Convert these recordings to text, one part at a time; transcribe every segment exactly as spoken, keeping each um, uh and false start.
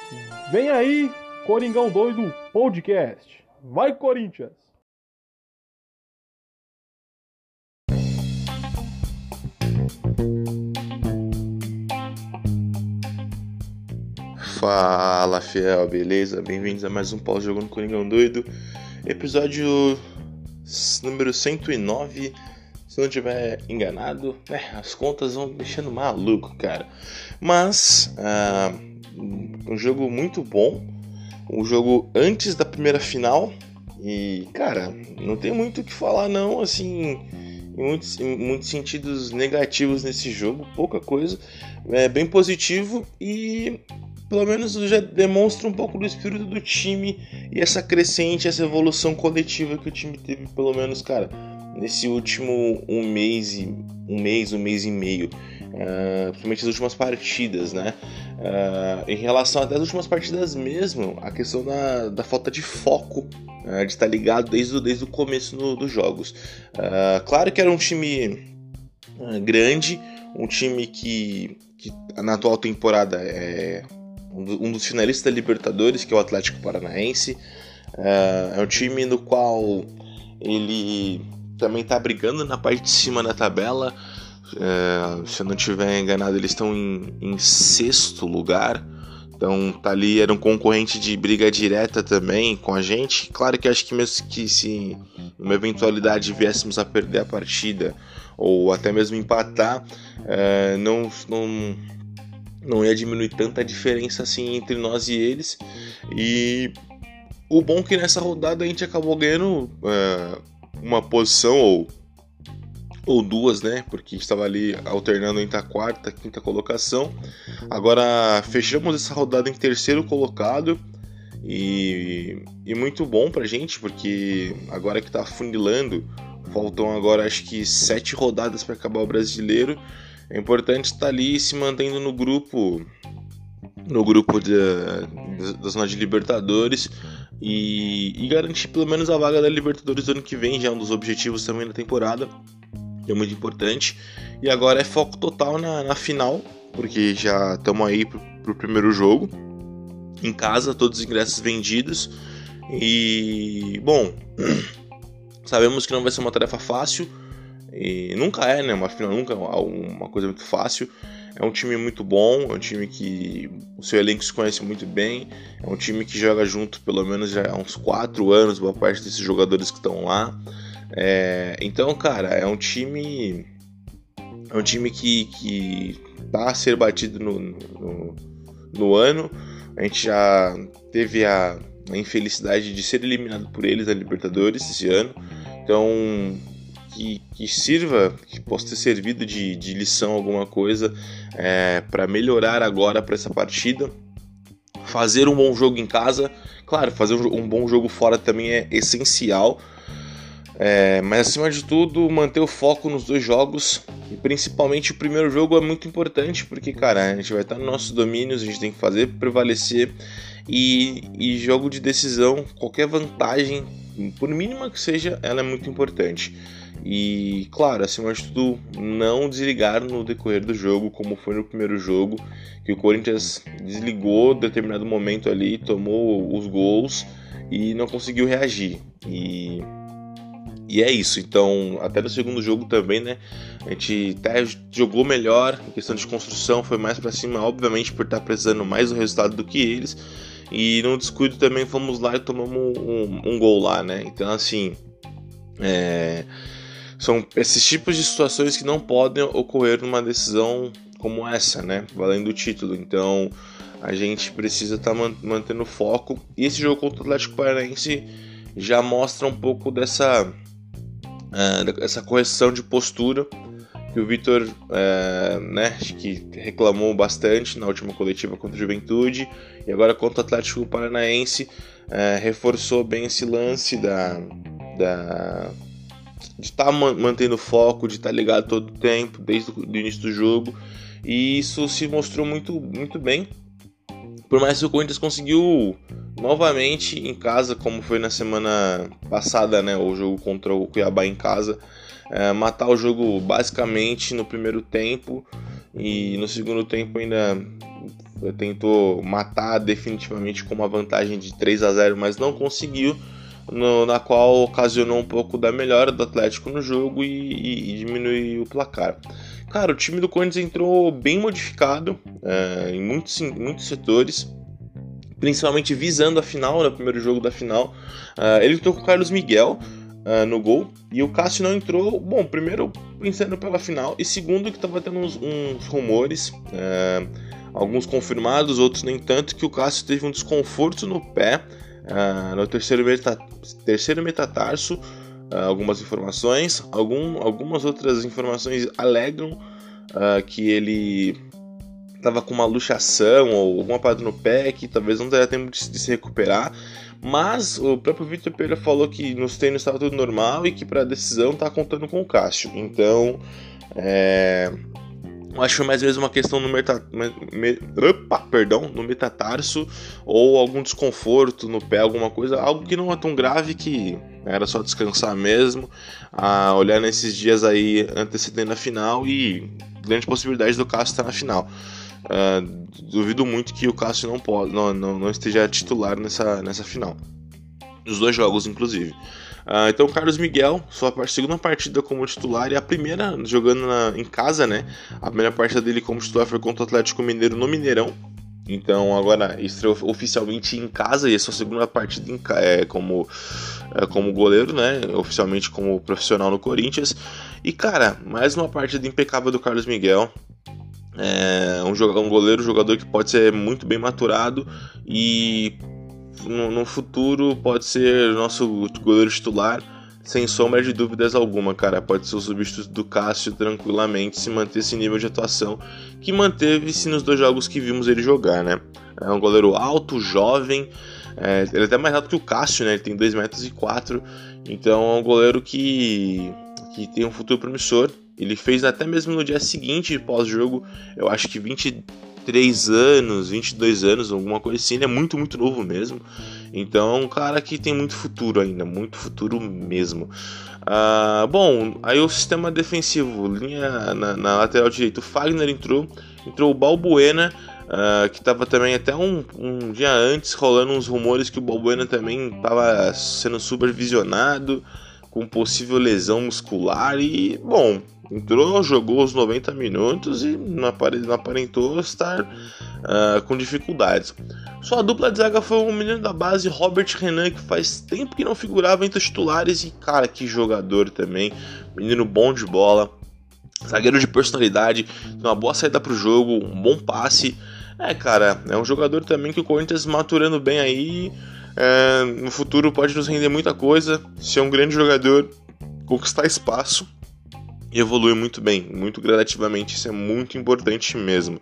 Vem aí, Coringão Doido Podcast. Vai, Corinthians! Fala, fiel, beleza? Bem-vindos a mais um pós-jogo no Coringão Doido. Episódio número cento e nove, se não tiver enganado, né? As contas vão mexendo maluco, cara. Mas, ah, um jogo muito bom, um jogo antes da primeira final. E, cara, não tem muito o que falar não, assim, em muitos, em muitos sentidos negativos nesse jogo, pouca coisa. É bem positivo e pelo menos já demonstra um pouco do espírito do time e essa crescente, essa evolução coletiva que o time teve, pelo menos, cara, nesse último um mês, e, um mês, um mês e meio, uh, principalmente as últimas partidas, né? Uh, em relação até às últimas partidas mesmo, a questão da, da falta de foco, uh, de estar ligado desde o, desde o começo no, dos jogos. Uh, claro que era um time uh, grande, um time que, que na atual temporada é um dos finalistas da Libertadores, que é o Atlético Paranaense. É um time no qual ele também está brigando na parte de cima da tabela. É, se eu não estiver enganado, eles estão em, em sexto lugar. Então tá ali, era um concorrente de briga direta também com a gente. Claro que acho que mesmo que se numa eventualidade viéssemos a perder a partida ou até mesmo empatar, é, não... não não ia diminuir tanta diferença assim entre nós e eles. E o bom é que nessa rodada a gente acabou ganhando é, uma posição ou, ou duas, né? Porque a gente estava ali alternando entre a quarta e a quinta colocação. Agora fechamos essa rodada em terceiro colocado. E, e muito bom pra gente, porque agora que tá afunilando, faltam agora acho que sete rodadas para acabar o brasileiro. É importante estar ali se mantendo no grupo no grupo de, de, da zona de Libertadores e, e garantir pelo menos a vaga da Libertadores do ano que vem, já é um dos objetivos também da temporada, que é muito importante. E agora é foco total na, na final, porque já estamos aí pro, pro primeiro jogo em casa, todos os ingressos vendidos. E bom, sabemos que não vai ser uma tarefa fácil. E nunca é, né? Uma final nunca é uma coisa muito fácil. É um time muito bom, é um time que o seu elenco se conhece muito bem, é um time que joga junto pelo menos já há uns quatro anos, boa parte desses jogadores que estão lá. É, então, cara, é um time é um time que, que tá a ser batido no, no, no ano. A gente já teve a, a infelicidade de ser eliminado por eles da Libertadores esse ano. Então Que, que sirva, que possa ter servido de, de lição alguma coisa é, para melhorar agora para essa partida. Fazer um bom jogo em casa, claro, fazer um, um bom jogo fora também é essencial, é, mas acima de tudo manter o foco nos dois jogos e principalmente o primeiro jogo é muito importante porque, cara, a gente vai estar nos nossos domínios, a gente tem que fazer prevalecer e, e jogo de decisão, qualquer vantagem, por mínima que seja, ela é muito importante. E, claro, acima de tudo, não desligar no decorrer do jogo, como foi no primeiro jogo, que o Corinthians desligou em determinado momento ali, tomou os gols e não conseguiu reagir. E, e é isso. Então, até no segundo jogo também, né, a gente até jogou melhor, em questão de construção, foi mais pra cima, obviamente por estar precisando mais do resultado do que eles. E no descuido também fomos lá e tomamos um, um gol lá, né? Então, assim, é... são esses tipos de situações que não podem ocorrer numa decisão como essa, né? Valendo o título. Então a gente precisa estar tá mantendo foco. E esse jogo contra o Atlético Paranaense já mostra um pouco dessa, uh, dessa correção de postura que o Vitor uh, né, que reclamou bastante na última coletiva contra o Juventude. E agora contra o Atlético Paranaense uh, reforçou bem esse lance da... da de estar tá mantendo foco, de estar tá ligado todo o tempo, desde o início do jogo, e isso se mostrou muito, muito bem. Por mais que o Corinthians conseguiu novamente em casa, como foi na semana passada, né, o jogo contra o Cuiabá em casa, é, matar o jogo basicamente no primeiro tempo, e no segundo tempo ainda tentou matar definitivamente com uma vantagem de três a zero, mas não conseguiu, no, na qual ocasionou um pouco da melhora do Atlético no jogo e, e, e diminuiu o placar. Cara, o time do Corinthians entrou bem modificado é, em, muitos, em muitos setores, principalmente visando a final, no primeiro jogo da final. Uh, ele entrou com o Carlos Miguel uh, no gol, e o Cássio não entrou, bom, primeiro pensando pela final, e segundo que estava tendo uns, uns rumores, uh, alguns confirmados, outros nem tanto, que o Cássio teve um desconforto no pé, uh, no terceiro, meta, terceiro metatarso, uh, algumas informações, algum, algumas outras informações alegam uh, que ele estava com uma luxação ou alguma parada no pé que talvez não daria tempo de, de se recuperar, mas o próprio Vitor Pereira falou que nos treinos estava tudo normal e que para a decisão está contando com o Cássio. Então, é, eu acho mais vezes uma questão no, meta, me, opa, perdão, no metatarso ou algum desconforto no pé, alguma coisa, algo que não é tão grave, que era só descansar mesmo, a olhar nesses dias aí antecedendo a final, e grande possibilidade do Cássio estar na final. Uh, duvido muito que o Cássio não, pode, não, não, não esteja titular nessa, nessa final, nos dois jogos inclusive. Uh, então o Carlos Miguel, sua segunda partida como titular, e a primeira jogando na, em casa, né? A primeira partida dele como titular foi contra o Atlético Mineiro no Mineirão. Então agora estreou oficialmente em casa, e a sua segunda partida em, é, como, é, como goleiro, né? Oficialmente como profissional no Corinthians. E cara, mais uma partida impecável do Carlos Miguel. É um, um goleiro, jogador que pode ser muito bem maturado e no, no futuro pode ser nosso goleiro titular, sem sombra de dúvidas alguma, cara. Pode ser o substituto do Cássio tranquilamente, se manter esse nível de atuação que manteve-se nos dois jogos que vimos ele jogar, né? É um goleiro alto, jovem, é, ele é até mais alto que o Cássio, né? Ele tem dois metros e quatro, então é um goleiro que, que tem um futuro promissor. Ele fez até mesmo no dia seguinte, pós-jogo, eu acho que vinte e três anos, vinte e dois anos, alguma coisa assim. Ele é muito, muito novo mesmo. Então é um cara que tem muito futuro ainda, muito futuro mesmo. Ah, bom, aí o sistema defensivo, linha na, na lateral direita, o Fagner entrou, entrou o Balbuena, uh, que estava também até um, um dia antes rolando uns rumores que o Balbuena também estava sendo supervisionado com possível lesão muscular. E, bom, entrou, jogou os noventa minutos e não aparentou estar uh, com dificuldades. Sua dupla de zaga foi um menino da base, Robert Renan, que faz tempo que não figurava entre os titulares, e cara, que jogador também, menino bom de bola, zagueiro de personalidade, uma boa saída pro jogo, um bom passe. É, cara, é um jogador também que o Corinthians maturando bem aí, é, no futuro pode nos render muita coisa, ser um grande jogador, conquistar espaço e evoluir muito bem, muito gradativamente. Isso é muito importante mesmo.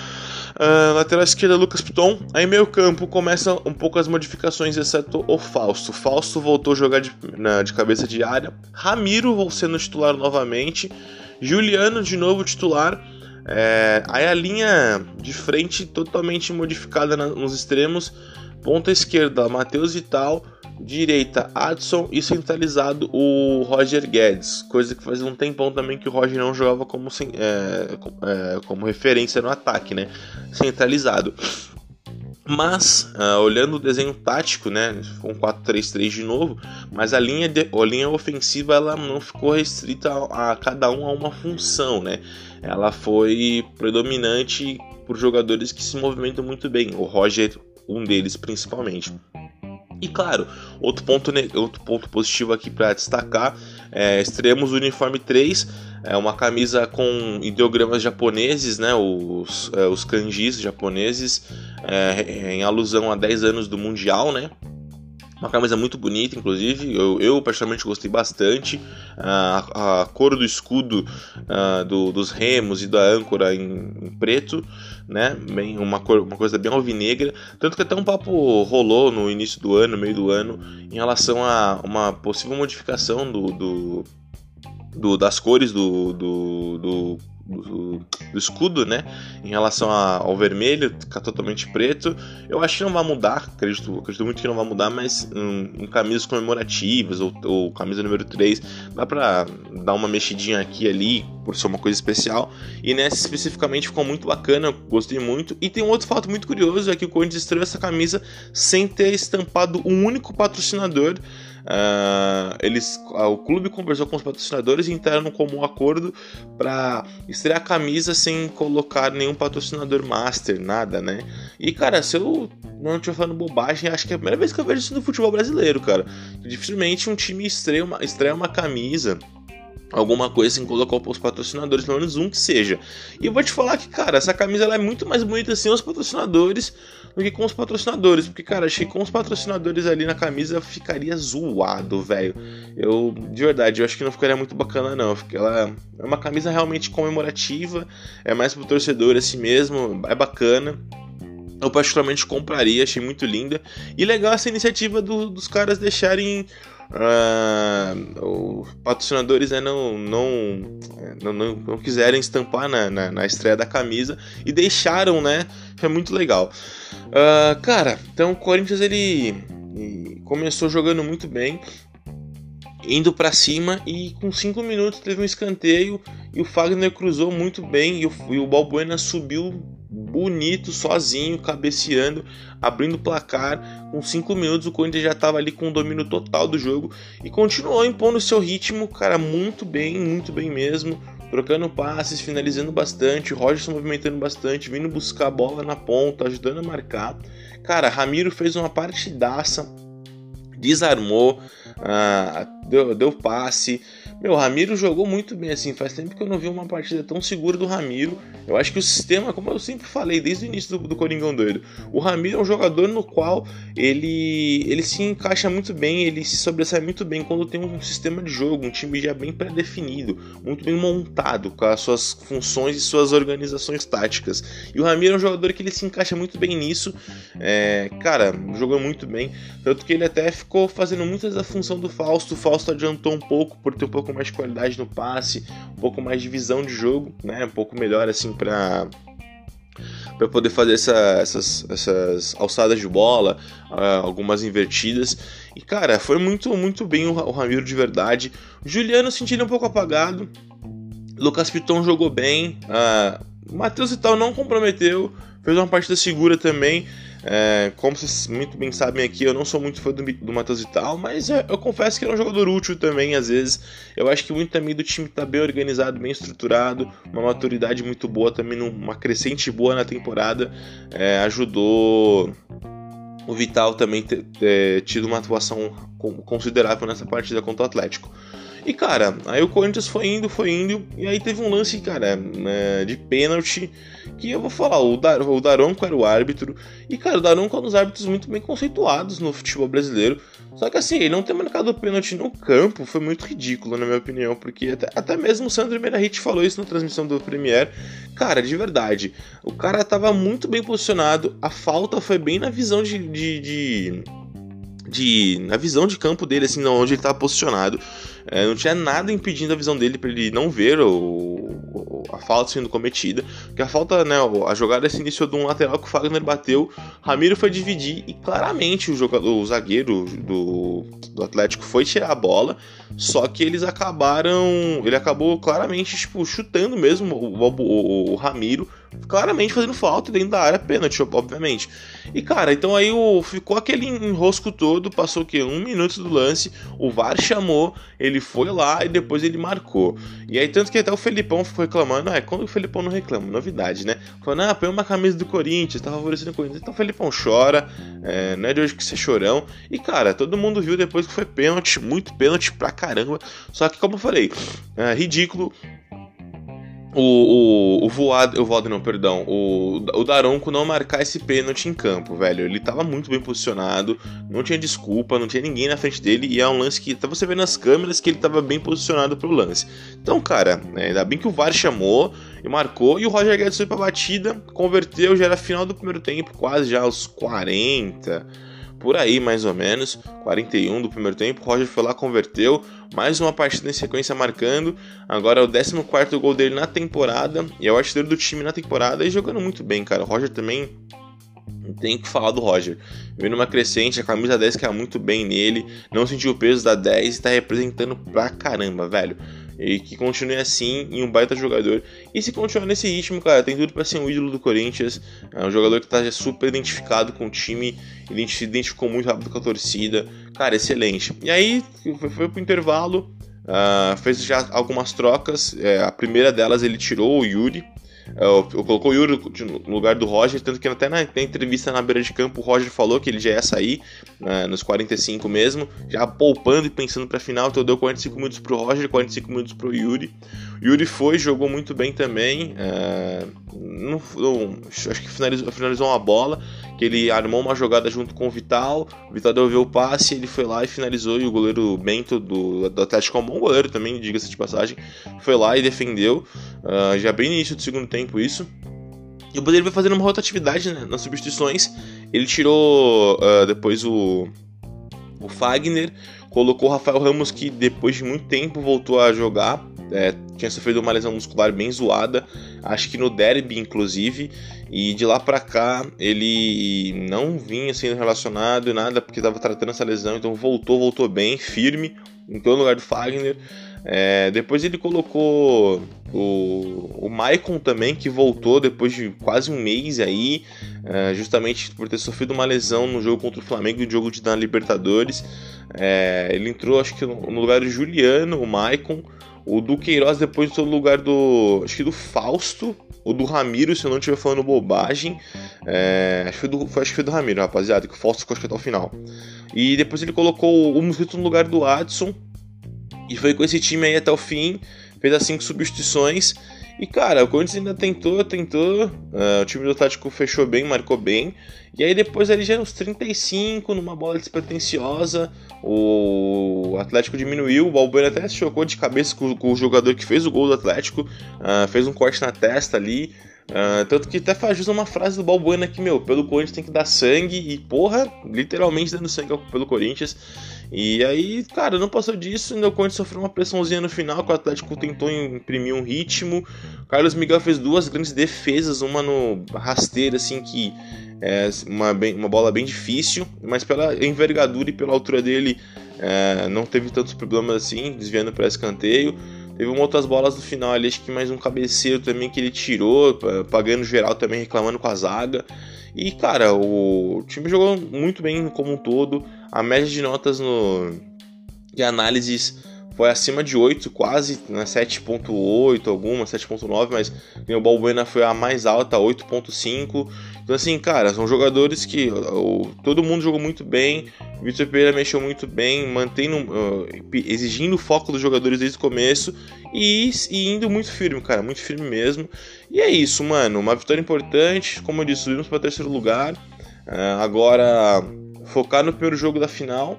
Uh, lateral esquerda, Lucas Piton. Aí meio campo começa um pouco as modificações, exceto o Fausto. Fausto voltou a jogar de, na, de cabeça de área. Ramiro sendo titular novamente. Juliano de novo titular. É, aí a linha de frente totalmente modificada na, nos extremos. Ponta esquerda, Matheus Vital. Direita, Adson, e centralizado o Roger Guedes, coisa que fazia um tempão também que o Roger não jogava como, é, é, como referência no ataque, né? Centralizado. Mas, uh, olhando o desenho tático, né? Foi um quatro três três de novo, mas a linha, de, a linha ofensiva ela não ficou restrita a, a cada um a uma função, né? Ela foi predominante por jogadores que se movimentam muito bem, o Roger, um deles principalmente. E claro, outro ponto, outro ponto positivo aqui para destacar, é, estreamos o uniforme três, é uma camisa com ideogramas japoneses, né, os, é, os kanjis japoneses, é, em alusão a dez anos do Mundial, né? Uma camisa muito bonita, inclusive, eu, eu particularmente gostei bastante. A, a cor do escudo uh, do, dos remos e da âncora em, em preto, né? Bem, uma, cor, uma coisa bem alvinegra. Tanto que até um papo rolou no início do ano, meio do ano, em relação a uma possível modificação do, do, do, das cores do, do, do, do, do escudo, né? Em relação a, ao vermelho, ficar totalmente preto. Eu acho que não vai mudar, acredito, acredito muito que não vai mudar, mas um, em camisas comemorativas ou, ou camisa número três, dá pra dar uma mexidinha aqui e ali, por ser uma coisa especial. E nessa especificamente ficou muito bacana, gostei muito. E tem um outro fato muito curioso, é que o Corinthians estreou essa camisa sem ter estampado um único patrocinador. Uh, eles, uh, o clube conversou com os patrocinadores e entraram como um acordo para estrear a camisa sem colocar nenhum patrocinador master, nada, né? E cara, se eu não estiver falando bobagem, acho que é a primeira vez que eu vejo isso no futebol brasileiro, cara. Dificilmente um time estreia uma, estreia uma camisa, alguma coisa sem colocar os patrocinadores, pelo menos um que seja. E eu vou te falar que, cara, essa camisa ela é muito mais bonita sem os patrocinadores do que com os patrocinadores, porque, cara, achei que com os patrocinadores ali na camisa ficaria zoado, velho. Eu, de verdade, eu acho que não ficaria muito bacana, não, porque ela é uma camisa realmente comemorativa, é mais pro torcedor assim mesmo, é bacana. Eu particularmente compraria, achei muito linda. E legal essa iniciativa do, dos caras deixarem Uh, os patrocinadores né, não, não, não, não, não quiserem estampar na, na, na estreia da camisa e deixaram, né? Foi muito legal. Uh, cara, então o Corinthians ele, ele começou jogando muito bem, indo pra cima, e com cinco minutos teve um escanteio e o Fagner cruzou muito bem e o, e o Balbuena subiu bonito, sozinho, cabeceando, abrindo o placar. Com cinco minutos o Corinthians já estava ali com o domínio total do jogo e continuou impondo o seu ritmo, cara, muito bem, muito bem mesmo, trocando passes, finalizando bastante, o Roger se movimentando bastante, vindo buscar a bola na ponta, ajudando a marcar. Cara, Ramiro fez uma partidaça, desarmou, ah, deu, deu passe. Meu, Ramiro jogou muito bem, assim, faz tempo que eu não vi uma partida tão segura do Ramiro. Eu acho que o sistema, como eu sempre falei desde o início do, do Coringão Doido, o Ramiro é um jogador no qual ele, ele se encaixa muito bem, ele se sobressai muito bem quando tem um sistema de jogo, um time já bem pré-definido, muito bem montado, com as suas funções e suas organizações táticas. E o Ramiro é um jogador que ele se encaixa muito bem nisso, é, cara, jogou muito bem, tanto que ele até ficou fazendo muitas da função do Fausto. O Fausto adiantou um pouco por ter um pouco mais de qualidade no passe, um pouco mais de visão de jogo, né, um pouco melhor assim para para poder fazer essa, essas, essas alçadas de bola, uh, algumas invertidas. E cara, foi muito, muito bem o, o Ramiro de verdade. O Juliano sentindo um pouco apagado, Lucas Piton jogou bem, uh, o Matheus e tal não comprometeu, fez uma partida segura também. É, como vocês muito bem sabem aqui, eu não sou muito fã do, do Matheus e tal, mas eu, eu confesso que ele é um jogador útil também, às vezes. Eu acho que muito também do time tá bem organizado, bem estruturado, uma maturidade muito boa também, uma crescente boa na temporada, é, ajudou o Vital também ter, ter tido uma atuação considerável nessa partida contra o Atlético. E cara, aí o Corinthians foi indo, foi indo, e aí teve um lance, cara, de pênalti, que eu vou falar, o, Dar, o Daronco era o árbitro, e cara, o Daronco é um dos árbitros muito bem conceituados no futebol brasileiro, só que assim, ele não ter marcado o pênalti no campo foi muito ridículo, na minha opinião, porque até, até mesmo o Sandro Meirahit falou isso na transmissão do Premier. Cara, de verdade, o cara tava muito bem posicionado, a falta foi bem na visão de... de, de... De, na visão de campo dele, assim, onde ele estava posicionado, é, não tinha nada impedindo a visão dele para ele não ver o, o, a falta sendo cometida, porque a falta, né, a jogada se iniciou de um lateral que o Fagner bateu, Ramiro foi dividir e claramente o, jogador, o zagueiro do, do Atlético foi tirar a bola, só que eles acabaram, ele acabou claramente tipo, chutando mesmo o, o, o Ramiro, claramente fazendo falta dentro da área, pênalti, obviamente. E cara, então aí o, ficou aquele enrosco todo, passou o quê? Um minuto do lance, o V A R chamou, ele foi lá e depois ele marcou. E aí tanto que até o Felipão ficou reclamando, ah, quando o Felipão não reclama, novidade, né? Falando, ah, põe uma camisa do Corinthians, tá favorecendo o Corinthians. Então o Felipão chora, é, não é de hoje que você é chorão. E cara, todo mundo viu depois que foi pênalti, muito pênalti pra caramba. Só que como eu falei, é ridículo. O, o, o Voad, o Voad não, perdão, o, o Daronco não marcar esse pênalti em campo, velho. Ele tava muito bem posicionado, não tinha desculpa, não tinha ninguém na frente dele, e é um lance que até você vê nas câmeras que ele tava bem posicionado pro lance. Então, cara, é, ainda bem que o V A R chamou e marcou, e o Roger Guedes foi pra batida, converteu, já era final do primeiro tempo, quase já aos quarenta, por aí mais ou menos, quarenta e um do primeiro tempo. O Roger foi lá, converteu, mais uma partida em sequência marcando. Agora é o décimo quarto gol dele na temporada e é o artilheiro do time na temporada e jogando muito bem, cara. O Roger também, tem que falar do Roger, veio numa crescente, a camisa dez caiu muito bem nele, não sentiu o peso da dez e tá representando pra caramba, velho. E que continue assim, em um baita jogador. E se continuar nesse ritmo, cara, tem tudo pra ser um ídolo do Corinthians. É um jogador que tá super identificado com o time, ele se identificou muito rápido com a torcida. Cara, excelente. E aí, foi, foi pro intervalo, uh, fez já algumas trocas. É, a primeira delas, ele tirou o Yuri. Eu, eu colocou o Yuri no lugar do Roger, tanto que até na, na entrevista na beira de campo o Roger falou que ele já ia sair né, nos quarenta e cinco mesmo, já poupando e pensando pra final, então deu quarenta e cinco minutos pro Roger, quarenta e cinco minutos pro Yuri. Yuri foi, jogou muito bem também, é, não, não, acho que finalizou, finalizou uma bola, que ele armou uma jogada junto com o Vital, o Vital devolveu o passe, ele foi lá e finalizou, e o goleiro Bento do, do Atlético é um bom goleiro também, diga-se de passagem, foi lá e defendeu, uh, já bem no início do segundo tempo isso. E o Bandeira vai fazendo uma rotatividade né, nas substituições, ele tirou uh, depois o, o Fagner, colocou o Rafael Ramos, que depois de muito tempo voltou a jogar, é, tinha sofrido uma lesão muscular bem zoada, acho que no derby inclusive, e de lá pra cá ele não vinha sendo relacionado nada porque estava tratando essa lesão, então voltou, voltou bem, firme, entrou no lugar do Fagner. É, depois ele colocou o, o Maicon também, que voltou depois de quase um mês aí, é, justamente por ter sofrido uma lesão no jogo contra o Flamengo, no jogo de da Libertadores. É, ele entrou acho que no, no lugar do Juliano, o Maicon. O Duqueiroz depois entrou no lugar do, acho que do Fausto, ou do Ramiro, se eu não estiver falando bobagem. É, acho, que foi do, foi, acho que foi do Ramiro, rapaziada, que o Fausto ficou acho que até o final. E depois ele colocou o Mosquito no lugar do Adson. E foi com esse time aí até o fim, fez as cinco substituições. E cara, o Corinthians ainda tentou, tentou. Uh, o time do Atlético fechou bem, marcou bem. E aí depois ali já nos trinta e cinco, numa bola despretensiosa, o Atlético diminuiu. O Balbuena até se chocou de cabeça com, com o jogador que fez o gol do Atlético. Uh, fez um corte na testa ali. Uh, tanto que até faz uma frase do Balbuena que, meu, pelo Corinthians tem que dar sangue. E porra, literalmente dando sangue pelo Corinthians. E aí, cara, não passou disso, ainda o Corinthians sofreu uma pressãozinha no final, que o Atlético tentou imprimir um ritmo. O Carlos Miguel fez duas grandes defesas, uma no rasteiro, assim, que é uma, bem, uma bola bem difícil, mas pela envergadura e pela altura dele é, não teve tantos problemas assim, desviando para escanteio. Teve uma outras bolas no final ali, acho que mais um cabeceiro também que ele tirou, pagando geral também, reclamando com a zaga. E, cara, o time jogou muito bem como um todo. A média de notas no... de análises foi acima de oito, quase, né? sete ponto oito, alguma, sete ponto nove, mas o Balbuena foi a mais alta, oito ponto cinco. Então, assim, cara, são jogadores que o, todo mundo jogou muito bem. O Vitor Pereira mexeu muito bem, mantendo, uh, exigindo o foco dos jogadores desde o começo e, e indo muito firme, cara, muito firme mesmo. E é isso, mano, uma vitória importante. Como eu disse, subimos para terceiro lugar. Uh, agora, focar no primeiro jogo da final.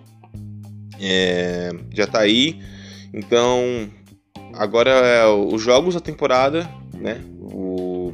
É, já tá aí. Então, agora é os jogos da temporada, né? O,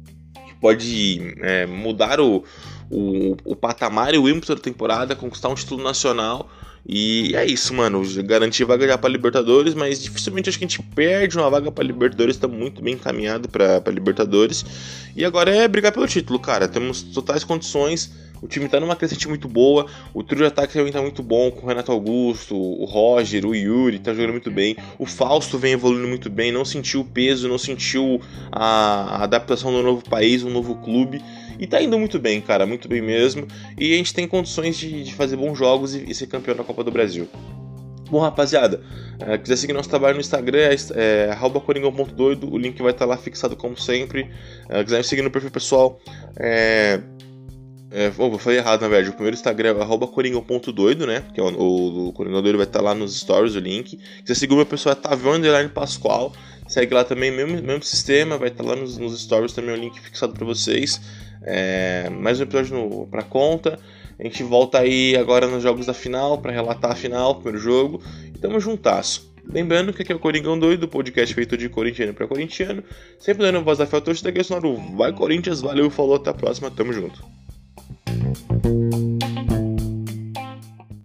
pode é, mudar o, o, o patamar e o ímpeto da temporada, conquistar um título nacional. E é isso, mano. Garantir vaga já pra Libertadores, mas dificilmente acho que a gente perde uma vaga pra Libertadores. Tá muito bem encaminhado pra, pra Libertadores. E agora é brigar pelo título, cara. Temos totais condições. O time tá numa crescente muito boa. O trio de ataque também tá muito bom, com o Renato Augusto, o Roger, o Yuri, tá jogando muito bem. O Fausto vem evoluindo muito bem, não sentiu o peso, não sentiu a adaptação do novo país, um novo clube. E tá indo muito bem, cara, muito bem mesmo. E a gente tem condições de, de fazer bons jogos e, e ser campeão da Copa do Brasil. Bom, rapaziada, é, quiser seguir nosso trabalho no Instagram, é, é arroba coringão ponto doido, o link vai estar lá fixado como sempre. É, quiser me seguir no perfil pessoal, é... É, oh, eu falei errado, na verdade. O primeiro Instagram é arroba coringão ponto doido, né? Que é o, o, o Coringão Doido vai estar lá nos stories, o link. Se você seguir o meu pessoal é Tavião Underline Pascoal. Segue lá também, mesmo, mesmo sistema. Vai estar lá nos, nos stories também o link fixado pra vocês. É, mais um episódio no, pra conta. A gente volta aí agora nos jogos da final pra relatar a final, o primeiro jogo. E tamo juntasso. Lembrando que aqui é o Coringão Doido, podcast feito de corintiano pra corintiano. Sempre dando voz da fé ao torcedor, que é o Vai Corinthians, valeu, falou, até a próxima, tamo junto.